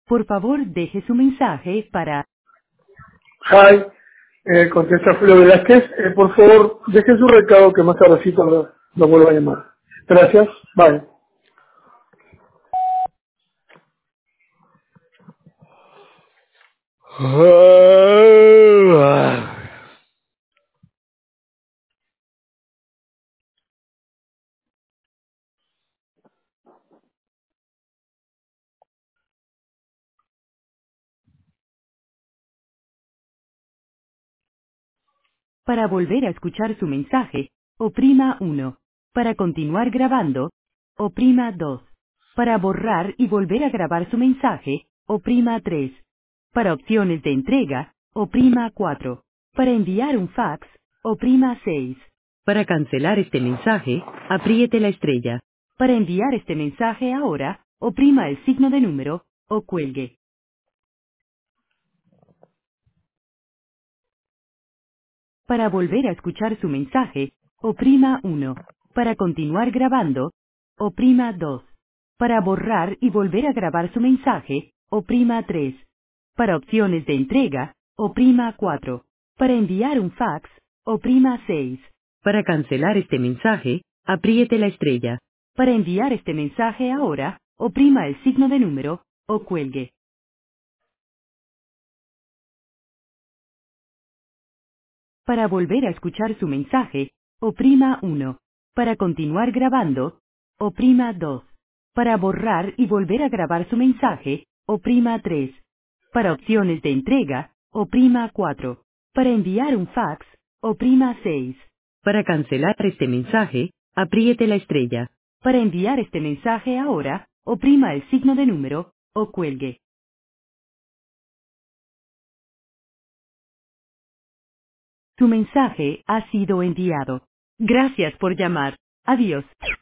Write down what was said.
Por favor, deje su mensaje para... Hi, contesta Julio Velázquez. Por favor, deje su recado que más tardecito lo vuelvo a llamar. Gracias, bye. Para volver a escuchar su mensaje, oprima 1. Para continuar grabando, oprima 2. Para borrar y volver a grabar su mensaje, oprima 3. Para opciones de entrega, oprima 4. Para enviar un fax, oprima 6. Para cancelar este mensaje, apriete la estrella. Para enviar este mensaje ahora, oprima el signo de número, o cuelgue. Para volver a escuchar su mensaje, oprima 1. Para continuar grabando, oprima 2. Para borrar y volver a grabar su mensaje, oprima 3. Para opciones de entrega, oprima 4. Para enviar un fax, oprima 6. Para cancelar este mensaje, apriete la estrella. Para enviar este mensaje ahora, oprima el signo de número, o cuelgue. Para volver a escuchar su mensaje, oprima 1. Para continuar grabando, oprima 2. Para borrar y volver a grabar su mensaje, oprima 3. Para opciones de entrega, oprima 4. Para enviar un fax, oprima 6. Para cancelar este mensaje, apriete la estrella. Para enviar este mensaje ahora, oprima el signo de número, o cuelgue. Tu mensaje ha sido enviado. Gracias por llamar. Adiós.